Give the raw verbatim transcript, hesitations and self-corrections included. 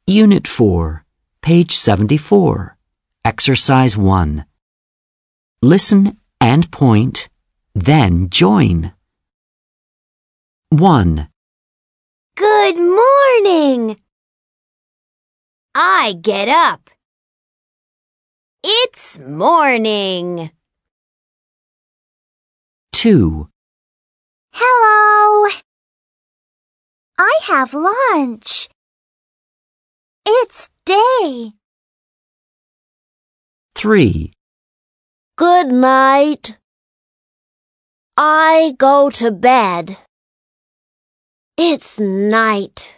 Unit four, page seventy-four, Exercise one. Listen and point, then join. one. Good morning. I get up. It's morning. two. Hello. I have lunch. It's day. three. Good night. I go to bed. It's night.